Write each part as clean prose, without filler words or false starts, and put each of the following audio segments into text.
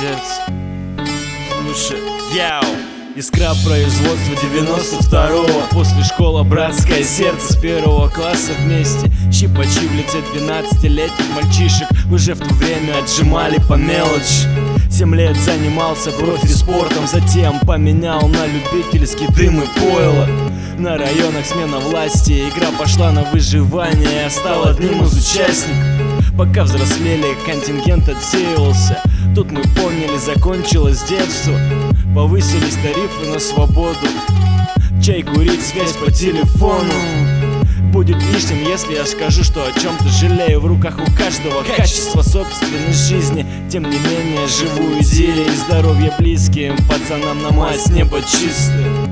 сердце. Слушай, яу. Искра производства 92-го. После школы братское сердце. С 1 класса вместе щипачи в лице 12-летних мальчишек уже в то время отжимали по мелочи. 7 лет занимался профи-спортом, затем поменял на любительский дым и пойло. На районах смена власти, игра пошла на выживание. Я стал одним из участников. Пока взрослели, контингент отсеивался. Тут мы поняли, закончилось детство. Повысились тарифы на свободу. Чай курить, связь по телефону. Будет лишним, если я скажу, что о чем-то жалею. В руках у каждого качество собственной жизни. Тем не менее, живу идеей и здоровье близким пацанам на мать, небо чистое.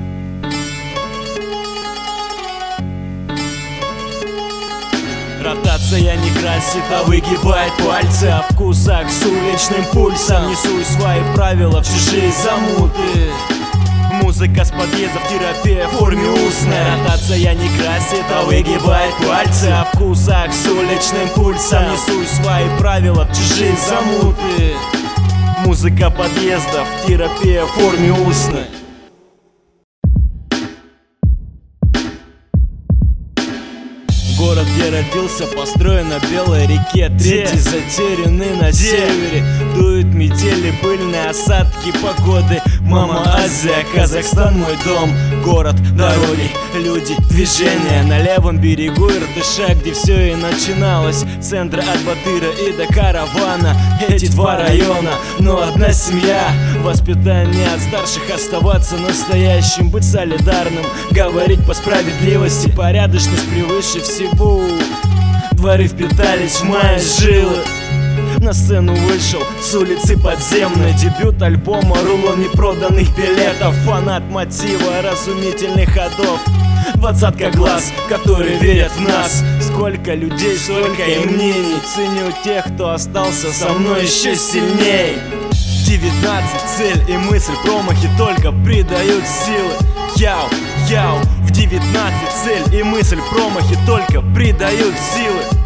Ротация не красит, а выгибает пальцы. О вкусах с уличным пульсом. Несу свои правила в чужие замуты. Музыка с подъездов, терапия в форме устной. Ротация не красит, а выгибает пальцы. О вкусах с уличным пульсом. Несу свои правила в чужие замуты. Музыка подъездов, терапия в форме устной. Город, где родился, построен на Белой реке. Третий затерянный на севере. Дуют метели, пыльные осадки погоды. Мама Азия, Казахстан мой дом. Город, дороги, люди, движения. На левом берегу Иртыша, где все и начиналось. Центра от Батыра и до Каравана. Эти два района, но одна семья. Воспитание от старших, оставаться настоящим, быть солидарным, говорить по справедливости. Порядочность превыше всего. Дворы впитались в мои жилы. На сцену вышел с улицы подземной. Дебют альбома, рулон непроданных билетов. Фанат мотива, разумительных ходов. 20 глаз, которые верят в нас. Сколько людей, столько и мнений. Ценю тех, кто остался со мной еще сильней. 19 цель и мысль, промахи только придают силы. Яу, яу. В 19 цель и мысль, промахи только придают силы.